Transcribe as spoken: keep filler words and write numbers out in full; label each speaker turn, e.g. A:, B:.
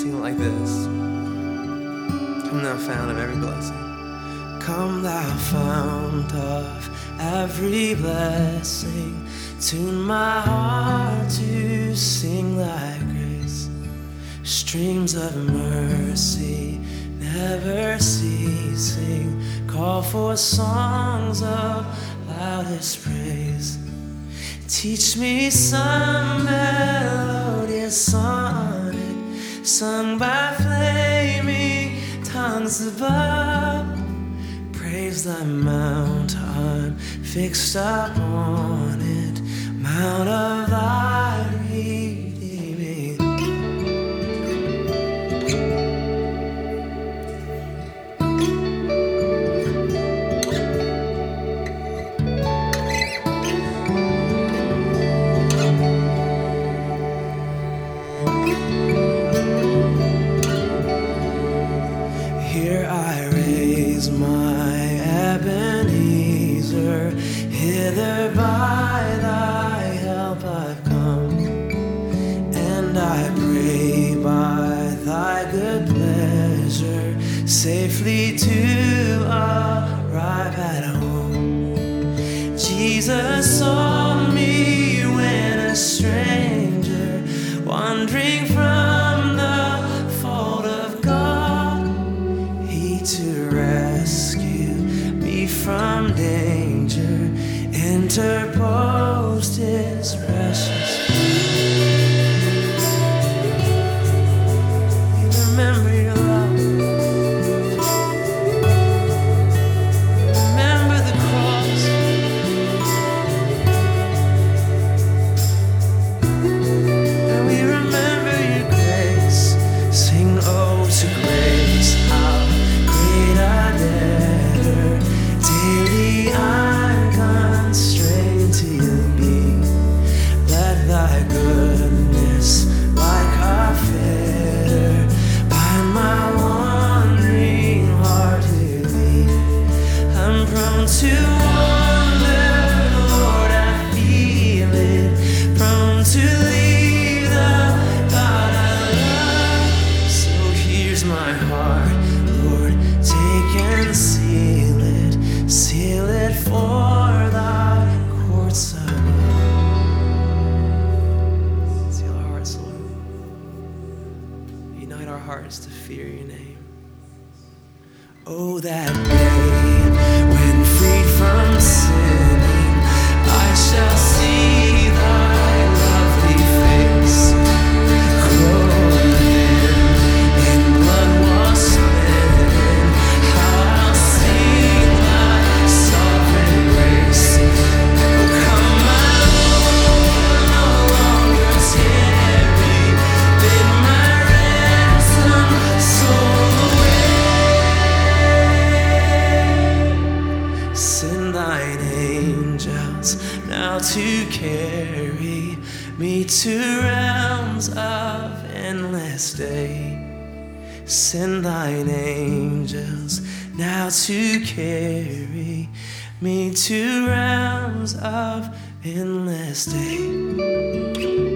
A: Sing it like this. Come thou fount of every blessing. Come thou fount of every blessing. Tune my heart to sing thy grace. Streams of mercy never ceasing. Call for songs of loudest praise. Teach me some melodious sonnet sung by flaming tongues above. Praise thy mount, I'm fixed upon it, mount of thy redeeming. Here I raise my Ebenezer, hither by thy help I've come, and I pray by thy good pleasure safely to arrive at home. Jesus saw me when a stranger, wandering from the fold of God, he to rescue me from danger interposed his precious blood. You remember your love. Remember the cross. And we remember your grace. Sing oh to grace, how great a debtor daily I'm constrained to be. Let thy goodness like a fetter bind my wandering heart to thee. I'm prone to wander, Lord, I feel it, prone to leave the God I love. So here's my heart, Lord, take and seal it, seal it for thy courts above. Seal our hearts, Lord. Unite our hearts to fear your name. Oh, that day when freed from sinning, I shall see thy lovely face. Clothed in blood-washed linen, how I'll sing thy sovereign grace. Oh, come, my Lord, no longer tarry, bid my ransom soul away. Send thine angels now to carry me to realms of endless day. Send thine angels now to carry me to realms of endless day.